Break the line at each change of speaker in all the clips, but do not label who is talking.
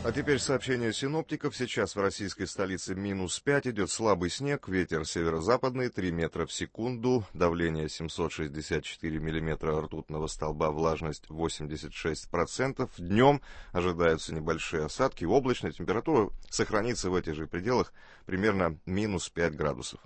А теперь сообщение синоптиков. Сейчас в российской столице -5, идет слабый снег, ветер северо-западный 3 метра в секунду, давление 764 миллиметра ртутного столба, влажность 86%. Днем ожидаются небольшие осадки, облачная температура сохранится в этих же пределах, примерно -5 градусов.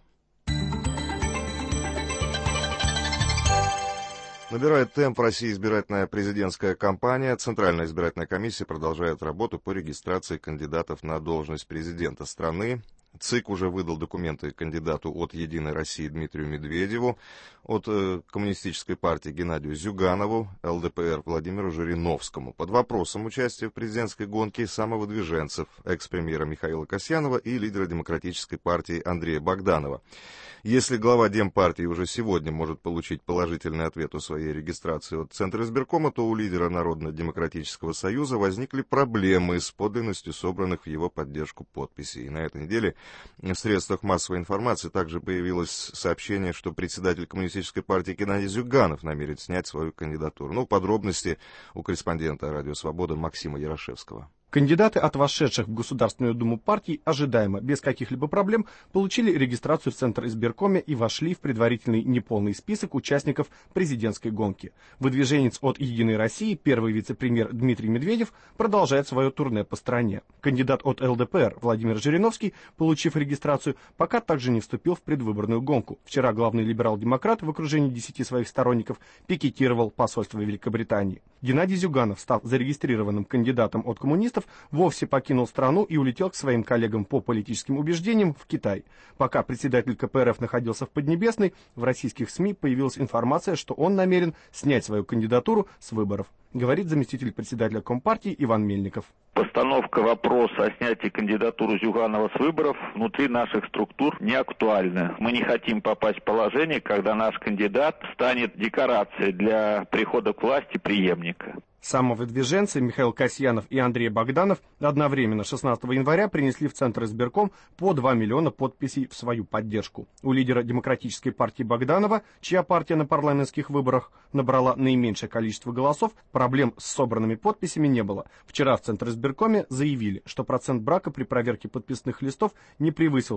Набирает темп в России избирательная президентская кампания. Центральная избирательная комиссия продолжает работу по регистрации кандидатов на должность президента страны. ЦИК уже выдал документы кандидату от «Единой России» Дмитрию Медведеву, от Коммунистической партии Геннадию Зюганову, ЛДПР Владимиру Жириновскому. Под вопросом участия в президентской гонке самовыдвиженцев, экс-премьера Михаила Касьянова и лидера Демократической партии Андрея Богданова. Если глава Демпартии уже сегодня может получить положительный ответ о своей регистрации от Центра избиркома, то у лидера Народно-демократического союза возникли проблемы с подлинностью собранных в его поддержку подписей. И на этой неделе в средствах массовой информации также появилось сообщение, что председатель Коммунистической партии Геннадий Зюганов намерен снять свою кандидатуру. Подробности у корреспондента «Радио Свобода» Максима Ярошевского.
Кандидаты от вошедших в Государственную Думу партий ожидаемо, без каких-либо проблем, получили регистрацию в Центр избиркоме и вошли в предварительный неполный список участников президентской гонки. Выдвиженец от «Единой России», первый вице-премьер Дмитрий Медведев, продолжает свое турне по стране. Кандидат от ЛДПР Владимир Жириновский, получив регистрацию, пока также не вступил в предвыборную гонку. Вчера главный либерал-демократ в окружении 10 своих сторонников пикетировал посольство Великобритании. Геннадий Зюганов, став зарегистрированным кандидатом от коммунистов, вовсе покинул страну и улетел к своим коллегам по политическим убеждениям в Китай. Пока председатель КПРФ находился в Поднебесной, в российских СМИ появилась информация, что он намерен снять свою кандидатуру с выборов, говорит заместитель председателя Компартии Иван Мельников.
Постановка вопроса о снятии кандидатуры Зюганова с выборов внутри наших структур не актуальна. Мы не хотим попасть в положение, когда наш кандидат станет декорацией для прихода к власти преемника.
Самовыдвиженцы Михаил Касьянов и Андрей Богданов одновременно 16 января принесли в Центр избирком по 2 миллиона подписей в свою поддержку. У лидера Демократической партии Богданова, чья партия на парламентских выборах набрала наименьшее количество голосов, проблем с собранными подписями не было. Вчера в Центр избиркоме заявили, что процент брака при проверке подписных листов не превысил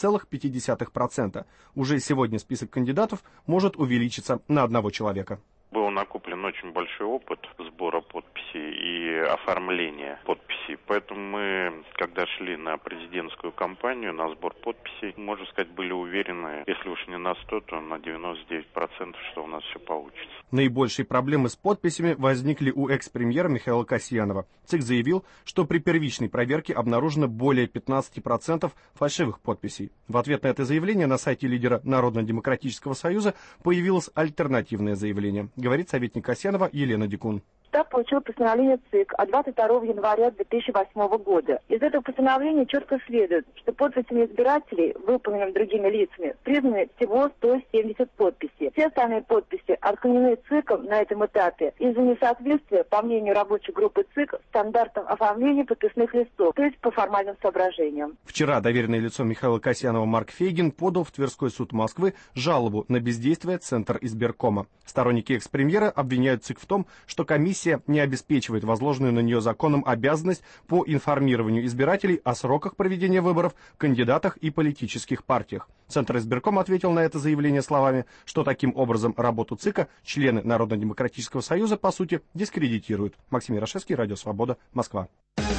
3,5%. Уже сегодня список кандидатов может увеличиться на одного человека.
Был накоплен очень большой опыт сбора подписей и оформления подписей. Поэтому мы, когда шли на президентскую кампанию, на сбор подписей, можно сказать, были уверены, если уж не на 100, то на 99%, что у нас все получится.
Наибольшие проблемы с подписями возникли у экс-премьера Михаила Касьянова. ЦИК заявил, что при первичной проверке обнаружено более 15% фальшивых подписей. В ответ на это заявление на сайте лидера Народно-демократического союза появилось альтернативное заявление, говорит советник Касьянова Елена Дикун.
Штаб получил постановление ЦИК от 22 января 2008 года. Из этого постановления четко следует, что подписями избирателей, выполненными другими лицами, признаны всего 170 подписей. Все остальные подписи отклонены ЦИКом на этом этапе из-за несоответствия, по мнению рабочей группы ЦИК, стандартам оформления подписных листов, то есть по формальным соображениям.
Вчера доверенное лицо Михаила Касьянова Марк Фейгин подал в Тверской суд Москвы жалобу на бездействие Центр избиркома. Сторонники экс-премьера обвиняют ЦИК в том, что комиссия не обеспечивает возложенную на нее законом обязанность по информированию избирателей о сроках проведения выборов, кандидатах и политических партиях. Центр избиркома ответил на это заявление словами, что таким образом работу ЦИКа члены Народно-демократического союза, по сути, дискредитируют. Максим Ярошевский, Радио Свобода, Москва.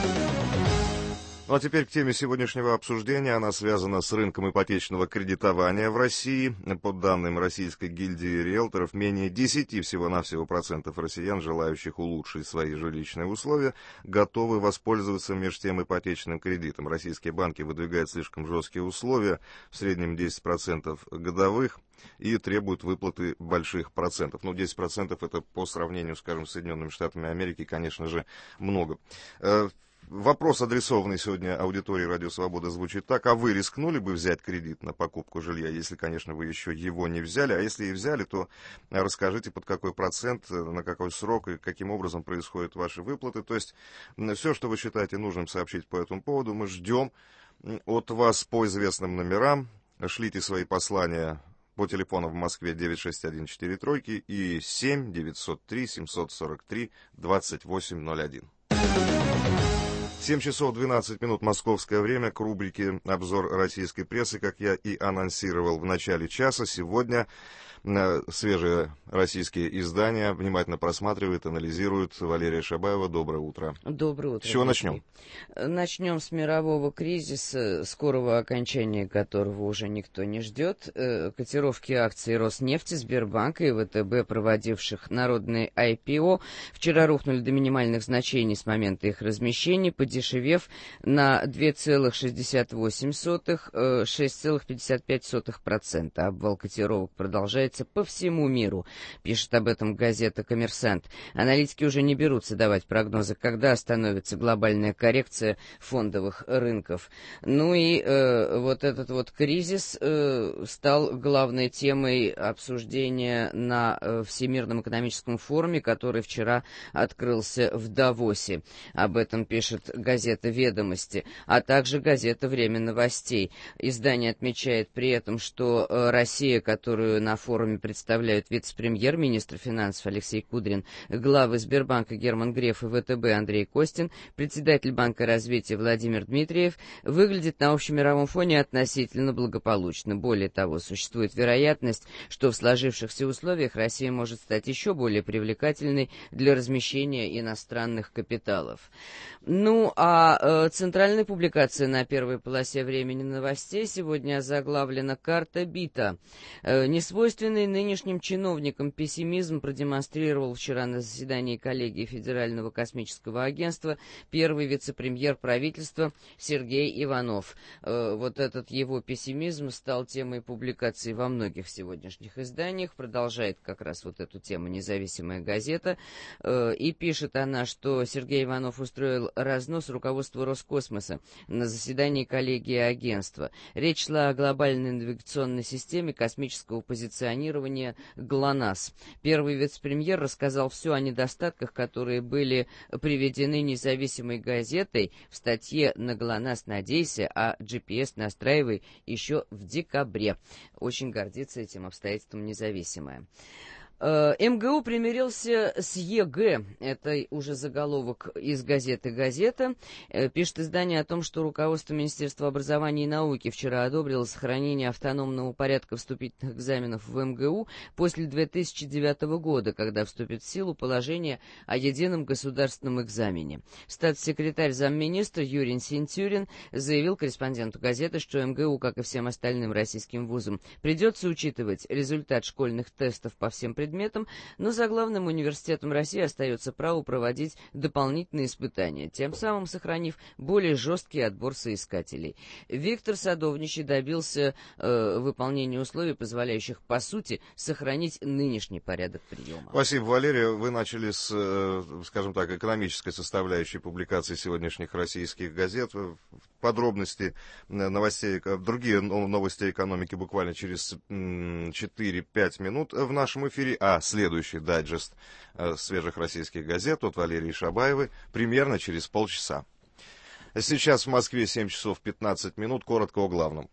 Ну а теперь к теме сегодняшнего обсуждения. Она связана с рынком ипотечного кредитования в России. По данным Российской гильдии риэлторов, менее 10 всего-навсего процентов россиян, желающих улучшить свои жилищные условия, готовы воспользоваться между тем ипотечным кредитом. Российские банки выдвигают слишком жесткие условия, в среднем 10% годовых, и требуют выплаты больших процентов. Ну, 10% это по сравнению, скажем, с Соединенными Штатами Америки, конечно же, много. Вопрос, адресованный сегодня аудитории Радио Свобода, звучит так. А вы рискнули бы взять кредит на покупку жилья, если, конечно, вы еще его не взяли? А если и взяли, то расскажите, под какой процент, на какой срок и каким образом происходят ваши выплаты. То есть все, что вы считаете нужным сообщить по этому поводу, мы ждем от вас по известным номерам. Шлите свои послания по телефону в Москве 96143 и 7 903 743 2801. 7 часов 12 минут московское время, к рубрике «Обзор российской прессы», как я и анонсировал в начале часа. Сегодня свежие российские издания внимательно просматривает, анализирует Валерия Шабаева. Доброе утро.
Доброе утро.
С чего начнем?
Начнем с мирового кризиса, скорого окончания которого уже никто не ждет. Котировки акций Роснефти, Сбербанка и ВТБ, проводивших народные IPO, вчера рухнули до минимальных значений с момента их размещения, подешевев на 2,68, 6,55%. Обвал котировок продолжается по всему миру, пишет об этом газета «Коммерсант». Аналитики уже не берутся давать прогнозы, когда остановится глобальная коррекция фондовых рынков. Ну и вот этот вот кризис стал главной темой обсуждения на Всемирном экономическом форуме, который вчера открылся в Давосе. Об этом пишет газета «Ведомости», а также газета «Время новостей». Издание отмечает при этом, что Россия, которую на форуме представляют вице-премьер, министр финансов Алексей Кудрин, главы Сбербанка Герман Греф и ВТБ Андрей Костин, председатель Банка развития Владимир Дмитриев, выглядит на общемировом фоне относительно благополучно. Более того, существует вероятность, что в сложившихся условиях Россия может стать еще более привлекательной для размещения иностранных капиталов. Ну, а центральная публикация на первой полосе «Времени новостей» сегодня озаглавлена «Карта бита». Несвойственный нынешним чиновникам пессимизм продемонстрировал вчера на заседании коллегии Федерального космического агентства первый вице-премьер правительства Сергей Иванов. Вот этот его пессимизм стал темой публикации во многих сегодняшних изданиях. Продолжает как раз вот эту тему «Независимая газета». И пишет она, что Сергей Иванов устроил разнос руководству Роскосмоса на заседании коллегии агентства. Речь шла о глобальной навигационной системе космического позиционирования ГЛОНАСС. Первый вице-премьер рассказал все о недостатках, которые были приведены независимой газетой в статье «На ГЛОНАСС надейся, а GPS настраивай» еще в декабре. Очень гордится этим обстоятельством независимая. МГУ примирился с ЕГЭ. Это уже заголовок из газеты «Газета». Пишет издание о том, что руководство Министерства образования и науки вчера одобрило сохранение автономного порядка вступительных экзаменов в МГУ после 2009 года, когда вступит в силу положение о едином государственном экзамене. Статс-секретарь замминистра Юрий Синтюрин заявил корреспонденту газеты, что МГУ, как и всем остальным российским вузам, придется учитывать результат школьных тестов по всем предметам, но за главным университетом России остается право проводить дополнительные испытания, тем самым сохранив более жесткий отбор соискателей. Виктор Садовничий добился выполнения условий, позволяющих, по сути, сохранить нынешний порядок приема.
Спасибо, Валерия. Вы начали с, скажем так, экономической составляющей публикации сегодняшних российских газет. Подробности новостей, другие новости экономики буквально через 4-5 минут в нашем эфире, а следующий дайджест свежих российских газет от Валерии Шабаевой примерно через полчаса. Сейчас в Москве 7 часов 15 минут, коротко о главном.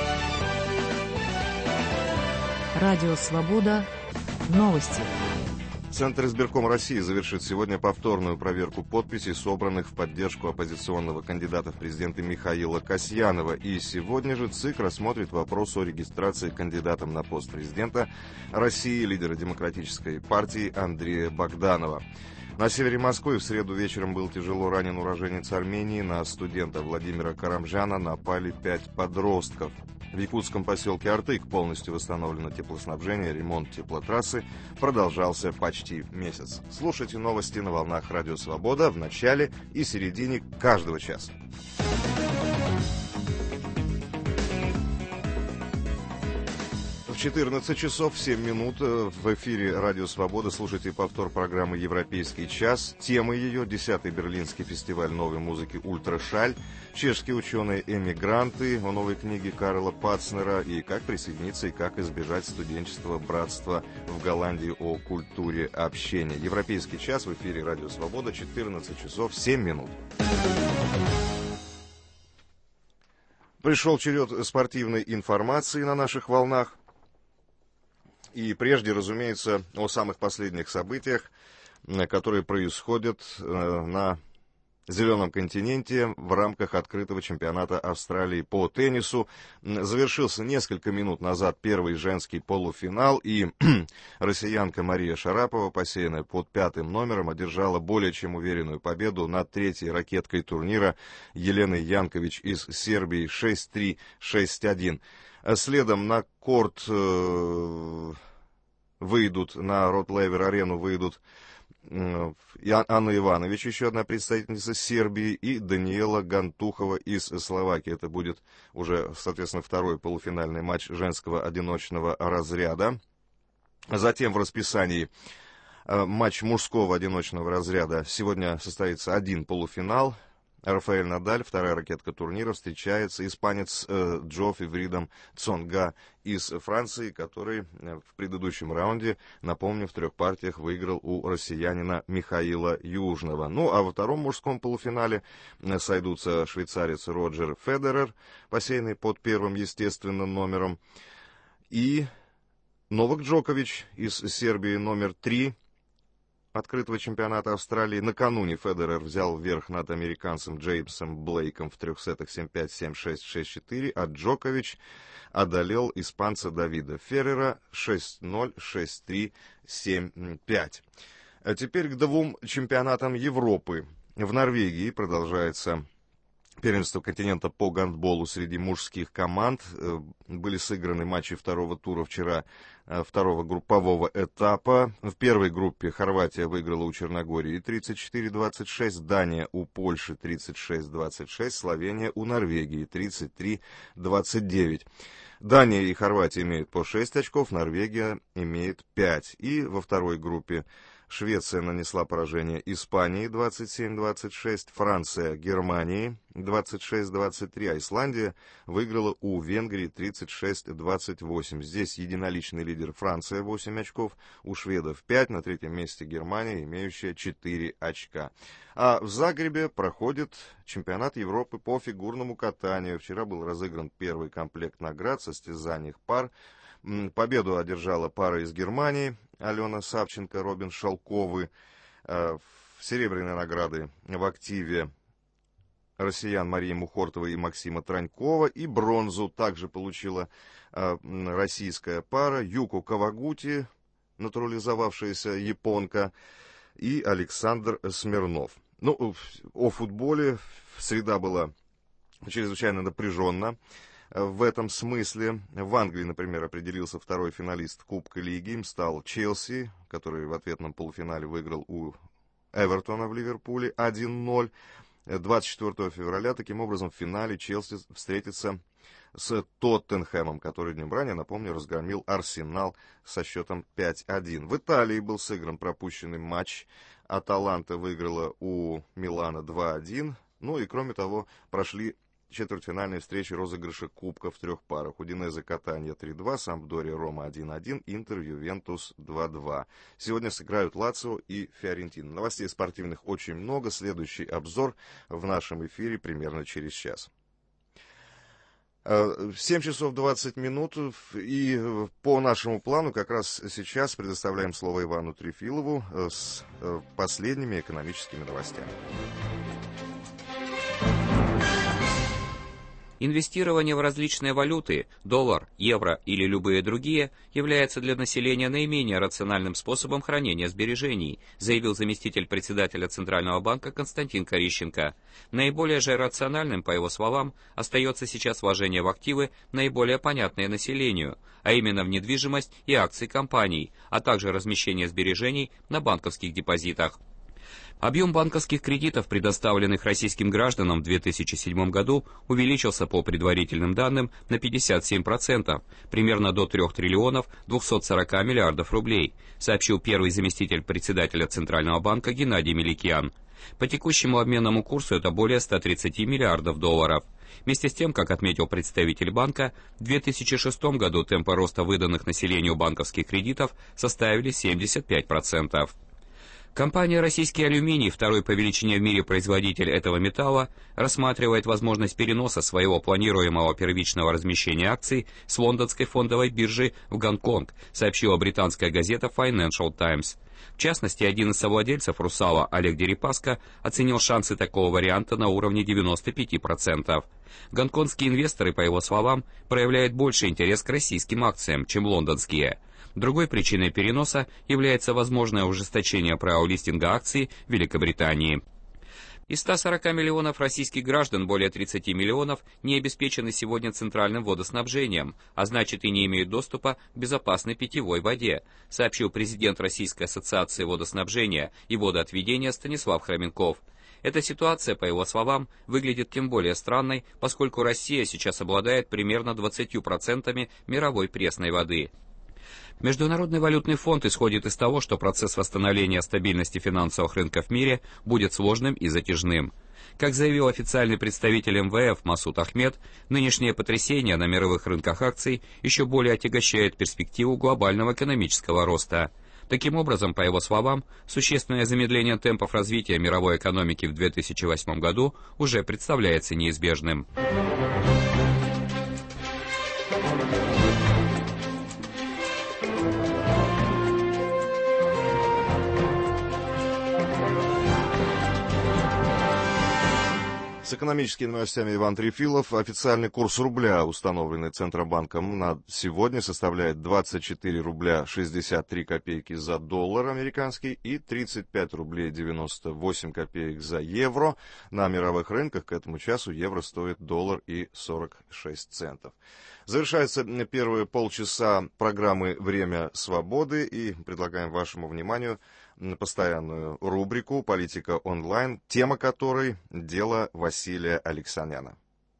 Радио «Свобода». Новости.
Центр избирком России завершит сегодня повторную проверку подписей, собранных в поддержку оппозиционного кандидата в президенты Михаила Касьянова. И сегодня же ЦИК рассмотрит вопрос о регистрации кандидатом на пост президента России лидера Демократической партии Андрея Богданова. На севере Москвы в среду вечером был тяжело ранен уроженец Армении. На студента Владимира Карамжана напали 5 подростков. В якутском поселке Артык полностью восстановлено теплоснабжение, ремонт теплотрассы продолжался почти месяц. Слушайте новости на волнах Радио Свобода в начале и середине каждого часа. В 14 часов 7 минут в эфире Радио Свобода слушайте повтор программы «Европейский час». Тема ее — 10-й Берлинский фестиваль новой музыки «Ультрашаль», чешские ученые-эмигранты о новой книге Карла Пацнера и как присоединиться и как избежать студенчества братства в Голландии о культуре общения. «Европейский час» в эфире Радио Свобода, 14 часов 7 минут. Пришел черед спортивной информации на наших волнах. И прежде, разумеется, о самых последних событиях, которые происходят на зеленом континенте в рамках открытого чемпионата Австралии по теннису. Завершился несколько минут назад первый женский полуфинал, и россиянка Мария Шарапова, посеянная под 5-м номером, одержала более чем уверенную победу над третьей ракеткой турнира Еленой Янкович из Сербии 6-3, 6-1. Следом на корт выйдут, на Рот-Левер-арену выйдут Анна Иванович, еще одна представительница Сербии, и Даниэла Гантухова из Словакии. Это будет уже, соответственно, второй полуфинальный матч женского одиночного разряда. Затем в расписании матч мужского одиночного разряда. Сегодня состоится один полуфинал. Рафаэль Надаль, вторая ракетка турнира, встречается испанец Джоффи Вридом Цонга из Франции, который в предыдущем раунде, напомню, в 3 партиях выиграл у россиянина Михаила Южного. Ну, а во втором мужском полуфинале сойдутся швейцарец Роджер Федерер, посеянный под 1-м, естественно, номером, и Новак Джокович из Сербии, номер 3 открытого чемпионата Австралии. Накануне Федерер взял верх над американцем Джеймсом Блейком в 3 сетах 7-5, 7-6, 6-4, а Джокович одолел испанца Давида Феррера 6-0, 6-3, 7-5. А теперь к 2 чемпионатам Европы. В Норвегии продолжается первенство континента по гандболу среди мужских команд. Были сыграны матчи второго тура вчера, второго группового этапа. В первой группе Хорватия выиграла у Черногории 34-26, Дания у Польши 36-26, Словения у Норвегии 33-29. Дания и Хорватия имеют по 6 очков, Норвегия имеет 5. И во второй группе Швеция нанесла поражение Испании 27-26, Франция Германии 26-23, а Исландия выиграла у Венгрии 36-28. Здесь единоличный лидер Франция 8 очков, у шведов 5, на 3-м месте Германия, имеющая 4 очка. А в Загребе проходит чемпионат Европы по фигурному катанию. Вчера был разыгран первый комплект наград в состязаниях пар. Победу одержала пара из Германии, Алена Савченко, Робин Шалковы. Серебряные награды в активе россиян Марии Мухортовой и Максима Транькова. И бронзу также получила российская пара Юко Кавагути, натурализовавшаяся японка, и Александр Смирнов. Ну, о футболе. Среда была чрезвычайно напряженна. В этом смысле в Англии, например, определился второй финалист Кубка Лиги. Им стал Челси, который в ответном полуфинале выиграл у Эвертона в Ливерпуле 1-0. 24 февраля, таким образом, в финале Челси встретится с Тоттенхэмом, который днем ранее, напомню, разгромил Арсенал со счетом 5-1. В Италии был сыгран пропущенный матч. Аталанта выиграла у Милана 2-1. Ну и, кроме того, прошли четвертьфинальные встречи розыгрыша кубка в 3 парах. Удинезе Катанья 3-2, Сампдория Рома 1-1, Интер Ювентус 2-2. Сегодня сыграют Лацио и Фиорентина. Новостей спортивных очень много. Следующий обзор в нашем эфире примерно через час. 7 часов 20 минут, и по нашему плану как раз сейчас предоставляем слово Ивану Трефилову с последними экономическими новостями.
Инвестирование в различные валюты, доллар, евро или любые другие, является для населения наименее рациональным способом хранения сбережений, заявил заместитель председателя Центрального банка Константин Корищенко. Наиболее же рациональным, по его словам, остается сейчас вложение в активы, наиболее понятные населению, а именно в недвижимость и акции компаний, а также размещение сбережений на банковских депозитах. Объем банковских кредитов, предоставленных российским гражданам в 2007 году, увеличился по предварительным данным на 57%, примерно до 3 триллионов 240 миллиардов рублей, сообщил первый заместитель председателя Центрального банка Геннадий Меликиан. По текущему обменному курсу это более 130 миллиардов долларов. Вместе с тем, как отметил представитель банка, в 2006 году темпы роста выданных населению банковских кредитов составили 75%. Компания «Российский алюминий», второй по величине в мире производитель этого металла, рассматривает возможность переноса своего планируемого первичного размещения акций с лондонской фондовой биржи в Гонконг, сообщила британская газета Financial Times. В частности, один из совладельцев «Русала» Олег Дерипаска оценил шансы такого варианта на уровне 95%. Гонконгские инвесторы, по его словам, проявляют больше интерес к российским акциям, чем лондонские. Другой причиной переноса является возможное ужесточение правил листинга акций в Великобритании. Из 140 миллионов российских граждан более 30 миллионов не обеспечены сегодня центральным водоснабжением, а значит и не имеют доступа к безопасной питьевой воде, сообщил президент Российской ассоциации водоснабжения и водоотведения Станислав Хроменков. Эта ситуация, по его словам, выглядит тем более странной, поскольку Россия сейчас обладает примерно 20% мировой пресной воды. Международный валютный фонд исходит из того, что процесс восстановления стабильности финансовых рынков в мире будет сложным и затяжным. Как заявил официальный представитель МВФ Масуд Ахмед, нынешнее потрясение на мировых рынках акций еще более отягощает перспективу глобального экономического роста. Таким образом, по его словам, существенное замедление темпов развития мировой экономики в 2008 году уже представляется неизбежным.
С экономическими новостями Иван Трефилов. Официальный курс рубля, установленный Центробанком на сегодня, составляет 24 рубля 63 копейки за доллар американский и 35 рублей 98 копеек за евро. На мировых рынках к этому часу евро стоит $1 и 46 центов. Завершается первые полчаса программы «Время свободы», и предлагаем вашему вниманию постоянную рубрику «Политика онлайн», тема которой – дело Василия Алексаняна.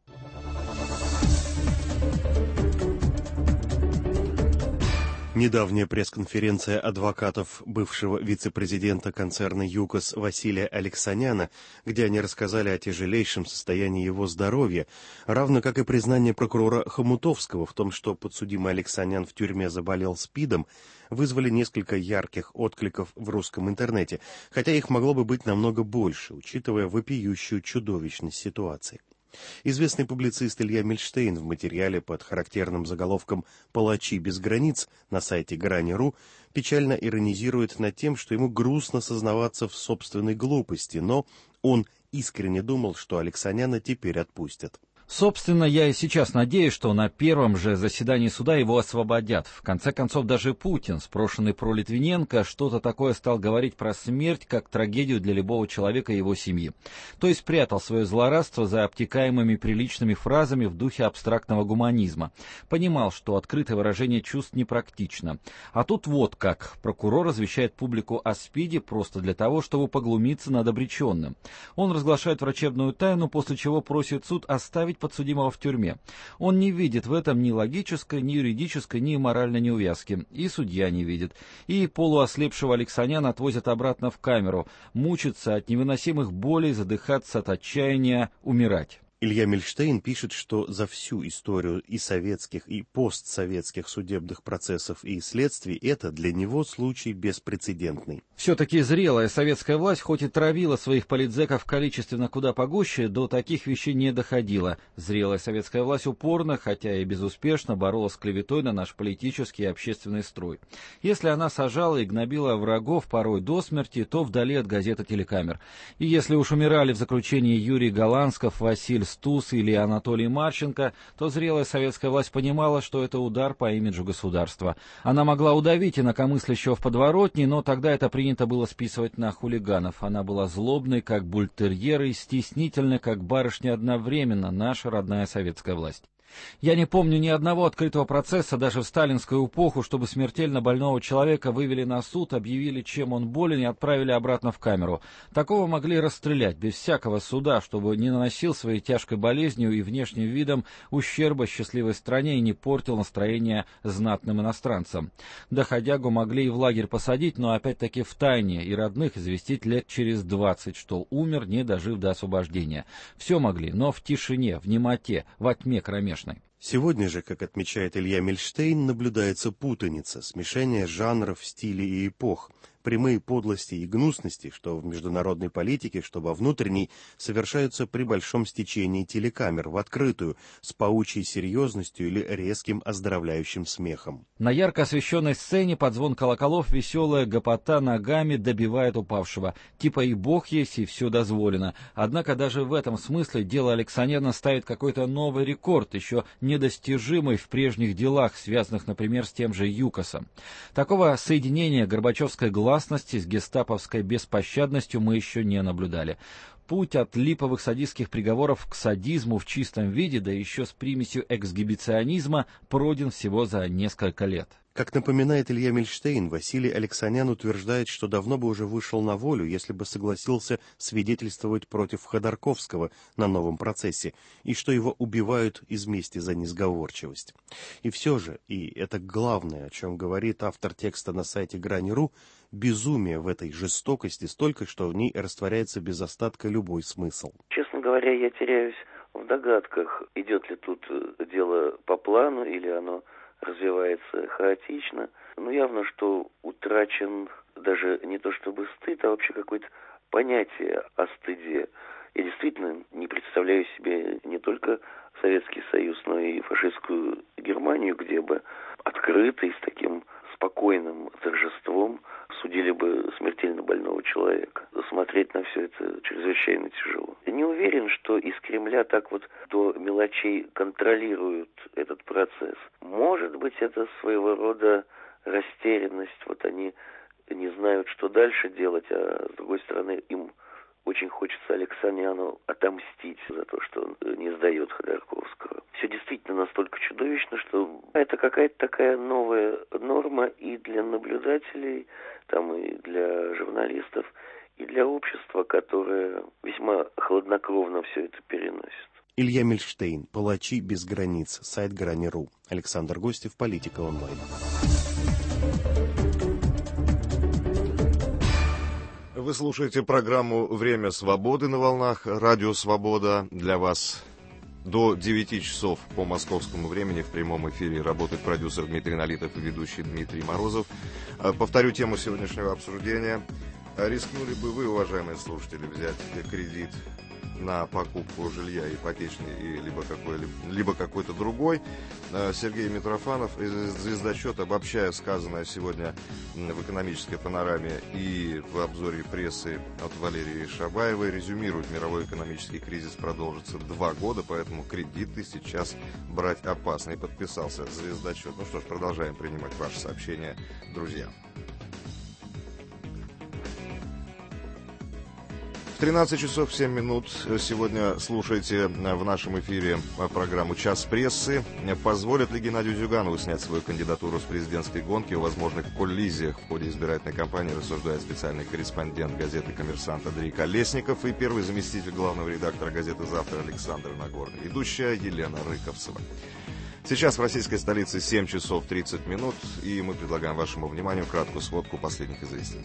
Недавняя пресс-конференция адвокатов бывшего вице-президента концерна ЮКОС Василия Алексаняна, где они рассказали о тяжелейшем состоянии его здоровья, равно как и признание прокурора Хомутовского в том, что подсудимый Алексанян в тюрьме заболел СПИДом, вызвали несколько ярких откликов в русском интернете, хотя их могло бы быть намного больше, учитывая вопиющую чудовищность ситуации. Известный публицист Илья Мильштейн в материале под характерным заголовком «Палачи без границ» на сайте Грани.ру печально иронизирует над тем, что ему грустно сознаваться в собственной глупости, но он искренне думал, что Алексаняна теперь отпустят.
Собственно, я и сейчас надеюсь, что на первом же заседании суда его освободят. В конце концов, даже Путин, спрошенный про Литвиненко, что-то такое стал говорить про смерть как трагедию для любого человека и его семьи. То есть прятал свое злорадство за обтекаемыми приличными фразами в духе абстрактного гуманизма. Понимал, что открытое выражение чувств непрактично. А тут вот как. Прокурор извещает публику о СПИДе просто для того, чтобы поглумиться над обреченным. Он разглашает врачебную тайну, после чего просит суд оставить подсудимого в тюрьме. Он не видит в этом ни логической, ни юридической, ни моральной неувязки. И судья не видит. И полуослепшего Алексаняна отвозят обратно в камеру. Мучиться от невыносимых болей, задыхаться от отчаяния, умирать.
Илья Мильштейн пишет, что за всю историю и советских, и постсоветских судебных процессов и следствий это для него случай беспрецедентный.
Все-таки зрелая советская власть, хоть и травила своих политзеков количественно куда погуще, до таких вещей не доходила. Зрелая советская власть упорно, хотя и безуспешно, боролась с клеветой на наш политический и общественный строй. Если она сажала и гнобила врагов порой до смерти, то вдали от газет и телекамер. И если уж умирали в заключении Юрий Голландсков, Василий Стус или Анатолий Марченко, то зрелая советская власть понимала, что это удар по имиджу государства. Она могла удавить инакомыслящего в подворотне, но тогда это принято было списывать на хулиганов. Она была злобной, как бультерьер, и стеснительной, как барышня одновременно, наша родная советская власть. Я не помню ни одного открытого процесса, даже в сталинскую эпоху, чтобы смертельно больного человека вывели на суд, объявили, чем он болен, и отправили обратно в камеру. Такого могли расстрелять без всякого суда, чтобы не наносил своей тяжкой болезнью и внешним видом ущерба счастливой стране и не портил настроение знатным иностранцам. Доходягу могли и в лагерь посадить, но опять-таки в тайне, и родных известить лет через 20, что умер, не дожив до освобождения. Все могли, но в тишине, в немоте, во тьме кромешной.
Сегодня же, как отмечает Илья Мильштейн, наблюдается путаница, смешение жанров, стилей и эпох. Прямые подлости и гнусности, что в международной политике, что во внутренней, совершаются при большом стечении телекамер, в открытую, с паучьей серьезностью или резким оздоровляющим смехом.
На ярко освещенной сцене под звон колоколов веселая гопота ногами добивает упавшего. Типа и бог есть, и все дозволено. Однако даже в этом смысле дело Алексаняна ставит какой-то новый рекорд, еще недостижимый в прежних делах, связанных, например, с тем же ЮКОСом. Такого соединения горбачевской гласности с гестаповской беспощадностью мы еще не наблюдали. Путь от липовых садистских приговоров к садизму в чистом виде, да еще с примесью эксгибиционизма, пройден всего за несколько лет.
Как напоминает Илья Мильштейн, Василий Алексанян утверждает, что давно бы уже вышел на волю, если бы согласился свидетельствовать против Ходорковского на новом процессе, и что его убивают из мести за несговорчивость. И все же, и это главное, о чем говорит автор текста на сайте Грани.ру, безумие в этой жестокости столько, что в ней растворяется без остатка любой смысл.
Честно говоря, я теряюсь в догадках, идет ли тут дело по плану или оно развивается хаотично. Но явно, что утрачен даже не то чтобы стыд, а вообще какое-то понятие о стыде. Я действительно не представляю себе не только Советский Союз, но и фашистскую Германию, где бы открыто и с таким спокойным торжеством судили бы смертельно больного человека. Смотреть на все это чрезвычайно тяжело. Я не уверен, что из Кремля так вот до мелочей контролируют этот процесс. Может быть, это своего рода растерянность. Вот они не знают, что дальше делать, а с другой стороны, им очень хочется Алексаняну отомстить за то, что он не сдает Ходорковского. Все действительно настолько чудовищно, что это какая-то такая новая норма и для наблюдателей, там и для журналистов, и для общества, которое весьма хладнокровно все это переносит.
Илья Мильштейн, «Палачи без границ», сайт Грани.ру. Александр Гостев, Политика онлайн.
Вы слушаете программу «Время свободы» на волнах «Радио Свобода». Для вас до 9 часов по московскому времени в прямом эфире работает продюсер Дмитрий Налитов и ведущий Дмитрий Морозов. Повторю тему сегодняшнего обсуждения. Рискнули бы вы, уважаемые слушатели, взять кредит на покупку жилья ипотечный либо какой-то другой? Сергей Митрофанов из «Звездочета», обобщая сказанное сегодня в экономической панораме и в обзоре прессы от Валерии Шабаевой, резюмирует: мировой экономический кризис продолжится 2 года, поэтому кредиты сейчас брать опасно. И подписался «Звездочет». Ну что ж, продолжаем принимать ваши сообщения, друзья. В 13 часов 7 минут сегодня слушайте в нашем эфире программу «Час прессы». Позволит ли Геннадию Зюганову снять свою кандидатуру с президентской гонки? О возможных коллизиях в ходе избирательной кампании рассуждает специальный корреспондент газеты «Коммерсант» Андрей Колесников и первый заместитель главного редактора газеты «Завтра» Александр Нагорный. Ведущая Елена Рыковцева. Сейчас в российской столице 7 часов 30 минут, и мы предлагаем вашему вниманию краткую сводку последних известий.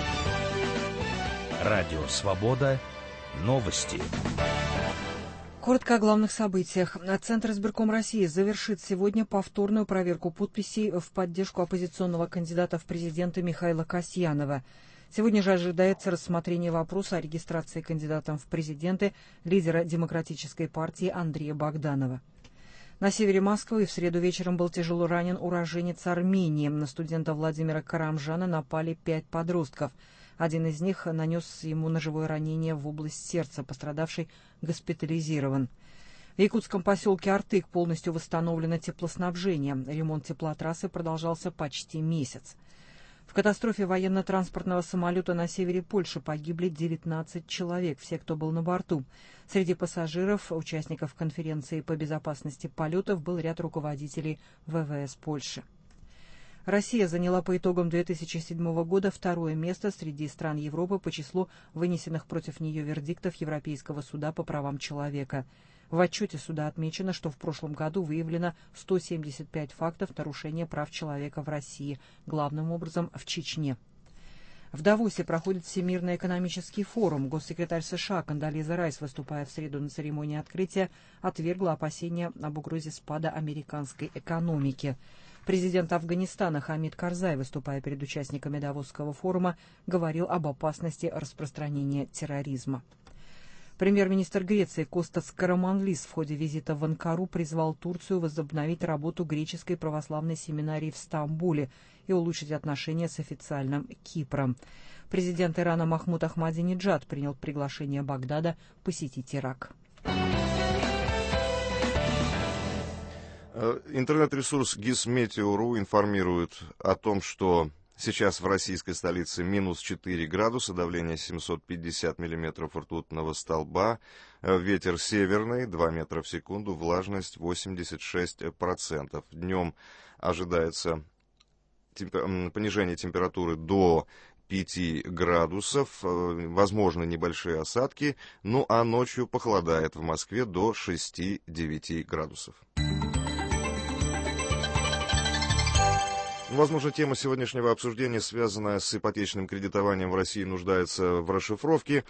Радио «Свобода». Новости.
Коротко о главных событиях. Центр избирком России завершит сегодня повторную проверку подписей в поддержку оппозиционного кандидата в президенты Михаила Касьянова. Сегодня же ожидается рассмотрение вопроса о регистрации кандидатом в президенты лидера Демократической партии Андрея Богданова. На севере Москвы в среду вечером был тяжело ранен уроженец Армении. На студента Владимира Карамжана напали 5 подростков. Один из них нанес ему ножевое ранение в область сердца, пострадавший госпитализирован. В якутском поселке Артык полностью восстановлено теплоснабжение. Ремонт теплотрассы продолжался почти месяц. В катастрофе военно-транспортного самолета на севере Польши погибли 19 человек, все, кто был на борту. Среди пассажиров, участников конференции по безопасности полетов, был ряд руководителей ВВС Польши. Россия заняла по итогам 2007 года 2-е место среди стран Европы по числу вынесенных против нее вердиктов Европейского суда по правам человека. В отчете суда отмечено, что в прошлом году выявлено 175 фактов нарушения прав человека в России, главным образом в Чечне. В Давосе проходит Всемирный экономический форум. Госсекретарь США Кондолиза Райс, выступая в среду на церемонии открытия, отвергла опасения об угрозе спада американской экономики. Президент Афганистана Хамид Карзай, выступая перед участниками Давосского форума, говорил об опасности распространения терроризма. Премьер-министр Греции Костас Караманлис в ходе визита в Анкару призвал Турцию возобновить работу греческой православной семинарии в Стамбуле и улучшить отношения с официальным Кипром. Президент Ирана Махмуд Ахмадинеджад принял приглашение Багдада посетить Ирак.
Интернет-ресурс Gizmeteo.ru информирует о том, что сейчас в российской столице минус 4 градуса, давление 750 миллиметров ртутного столба, ветер северный 2 метра в секунду, влажность 86%. Днем ожидается понижение температуры до 5 градусов, возможны небольшие осадки, ну а ночью похолодает в Москве до 6-9 градусов. Возможно, тема сегодняшнего обсуждения, связанная с ипотечным кредитованием в России, нуждается в расшифровке,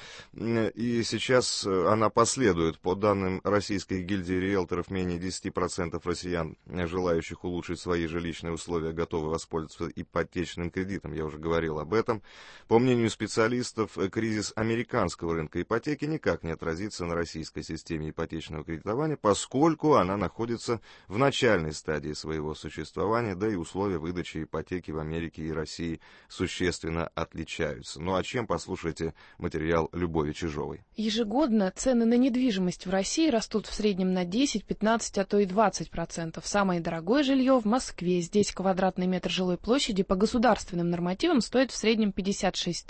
и сейчас она последует. По данным Российской гильдии риэлторов, менее 10% россиян, желающих улучшить свои жилищные условия, готовы воспользоваться ипотечным кредитом. Я уже говорил об этом. По мнению специалистов, кризис американского рынка ипотеки никак не отразится на российской системе ипотечного кредитования, поскольку она находится в начальной стадии своего существования, да и условия выдачи ипотеки в Америке и России существенно отличаются. Ну а чем, послушайте материал Любови Чижовой.
Ежегодно цены на недвижимость в России растут в среднем на 10, 15, а то и 20%. Самое дорогое жилье в Москве. Здесь квадратный метр жилой площади по государственным нормативам стоит в среднем 56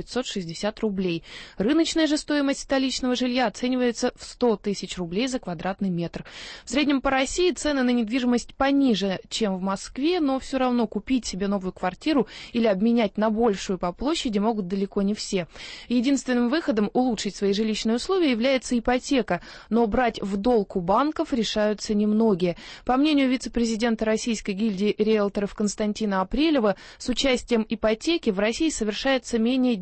560 рублей. Рыночная же стоимость столичного жилья оценивается в 100 тысяч рублей за квадратный метр. В среднем по России цены на недвижимость пониже, чем в Москве, но все равно купить себе новую квартиру или обменять на большую по площади могут далеко не все. Единственным выходом улучшить свои жилищные условия является ипотека, но брать в долг у банков решаются немногие. По мнению вице-президента Российской гильдии риэлторов Константина Апрелева, с участием ипотеки в России совершается менее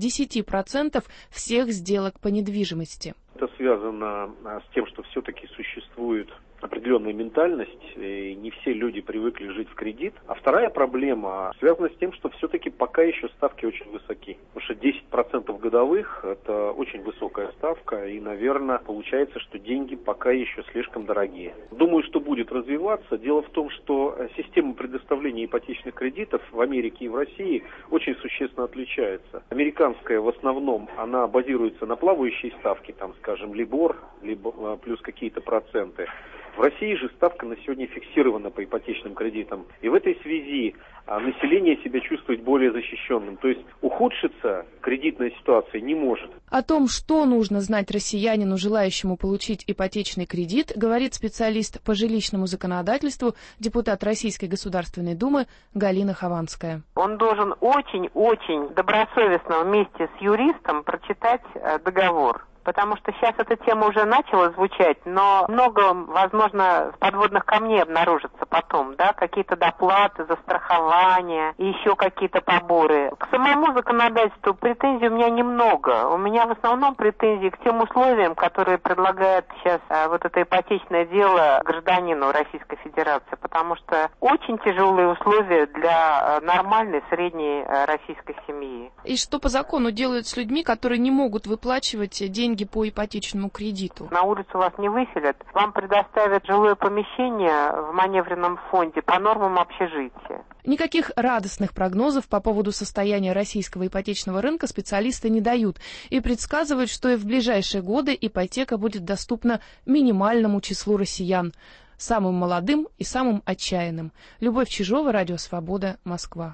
10% всех сделок по недвижимости.
Это связано с тем, что все-таки существует определенная ментальность, и не все люди привыкли жить в кредит. А вторая проблема связана с тем, что все-таки пока еще ставки очень высоки. Потому что 10% годовых – это очень высокая ставка, и, наверное, получается, что деньги пока еще слишком дорогие. Думаю, что будет развиваться. Дело в том, что система предоставления ипотечных кредитов в Америке и в России очень существенно отличается. Американская в основном, она базируется на плавающей ставке, там, скажем, либор, либо плюс какие-то проценты. В России же ставка на сегодня фиксирована по ипотечным кредитам. И в этой связи население себя чувствует более защищенным. То есть ухудшиться кредитная ситуация не может.
О том, что нужно знать россиянину, желающему получить ипотечный кредит, говорит специалист по жилищному законодательству, депутат Российской Государственной Думы Галина Хованская.
Он должен очень-очень добросовестно вместе с юристом прочитать договор. Потому что сейчас эта тема уже начала звучать, но много, возможно, подводных камней обнаружится потом, да, какие-то доплаты за страхование и еще какие-то поборы. К самому законодательству претензий у меня немного. У меня в основном претензии к тем условиям, которые предлагает сейчас вот это ипотечное дело гражданину Российской Федерации, потому что очень тяжелые условия для нормальной средней российской семьи.
И что по закону делают с людьми, которые не могут выплачивать деньги по ипотечному кредиту?
На улицу вас не выселят. Вам предоставят жилое помещение в маневренном фонде по нормам общежития.
Никаких радостных прогнозов по поводу состояния российского ипотечного рынка специалисты не дают и предсказывают, что и в ближайшие годы ипотека будет доступна минимальному числу россиян, самым молодым и самым отчаянным. Любовь Чижова, Радио Свобода, Москва.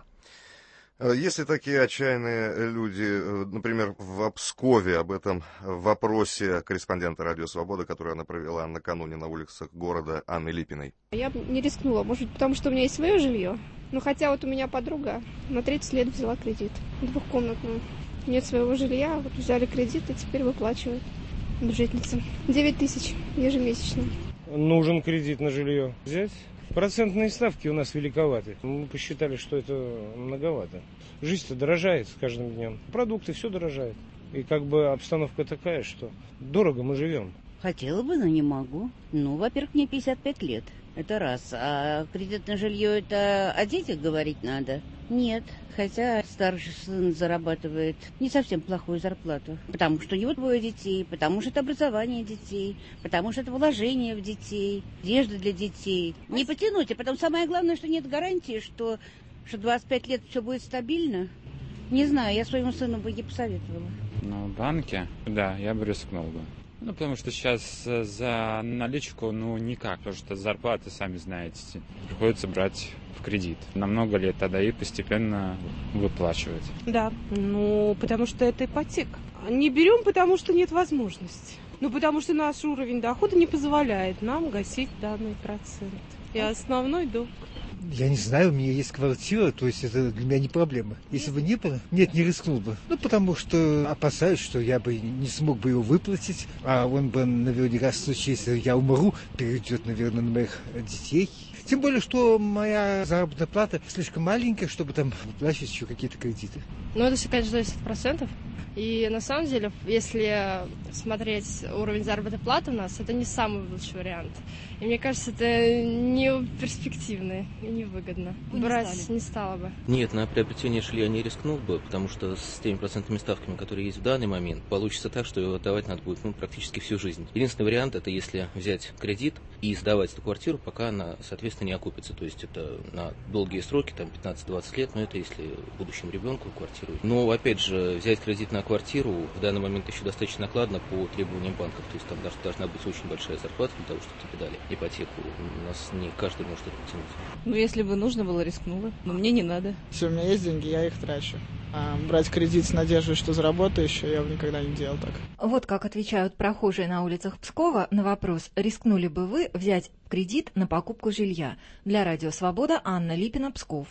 Если такие отчаянные люди, например, в Пскове, об этом вопросе корреспондента «Радио Свобода», который она провела накануне на улицах города, Анны Липиной.
Я бы не рискнула, может быть, потому что у меня есть свое жилье. Но хотя вот у меня подруга на 30 лет взяла кредит, двухкомнатную. Нет своего жилья, вот взяли кредит и теперь выплачивают бюджетницам. 9 тысяч ежемесячно.
Нужен кредит на жилье взять. Процентные ставки у нас великоваты. Мы посчитали, что это многовато. Жизнь-то дорожает с каждым днем. Продукты, все дорожает. И как бы обстановка такая, что дорого мы живем.
Хотела бы, но не могу. Ну, во-первых, мне 55 лет. Это раз. А кредит на жилье — это о детях говорить надо? Нет. Хотя старший сын зарабатывает не совсем плохую зарплату. Потому что у него 2 детей, потому что это образование детей, потому что это вложение в детей, одежда для детей. Не потянуть, а потом самое главное, что нет гарантии, что 25 лет все будет стабильно. Не знаю, я своему сыну бы не посоветовала.
Ну, в банке, да, я бы рискнул бы. Ну, потому что сейчас за наличку, никак, потому что зарплаты, сами знаете, приходится брать в кредит. На много лет тогда и постепенно выплачивать.
Да, потому что это ипотека. Не берем, потому что нет возможности. Потому что наш уровень дохода не позволяет нам гасить данный процент. И основной долг.
Я не знаю, у меня есть квартира, то есть это для меня не проблема. Если бы не было, нет, не рискнул бы. Потому что опасаюсь, что я бы не смог бы его выплатить, а он бы наверняка в случае, если я умру, перейдет, наверное, на моих детей. Тем более, что моя заработная плата слишком маленькая, чтобы там выплачивать еще какие-то кредиты.
Это все, конечно, зависит от процентов. И на самом деле, если смотреть уровень заработной платы у нас, это не самый лучший вариант. И мне кажется, это не перспективно и невыгодно. Брать не стала бы.
Нет, на приобретение жилья не рискнул бы, потому что с теми процентными ставками, которые есть в данный момент, получится так, что его отдавать надо будет практически всю жизнь. Единственный вариант — это если взять кредит и сдавать эту квартиру, пока она, соответственно, не окупится. То есть это на долгие сроки, 15-20 лет, но это если будущему ребенку квартиру. Но, опять же, взять кредит на квартиру в данный момент еще достаточно накладно по требованиям банков. То есть там должна быть очень большая зарплата для того, чтобы тебе дали ипотеку. У нас не каждый может это потянуть.
Если бы нужно было, рискнула. Но мне не надо.
Если у меня есть деньги, я их трачу. А брать кредит с надеждой, что заработаю еще, я бы никогда не делал так.
Вот как отвечают прохожие на улицах Пскова на вопрос, рискнули бы вы взять кредит на покупку жилья. Для Радио Свобода Анна Липина, Псков.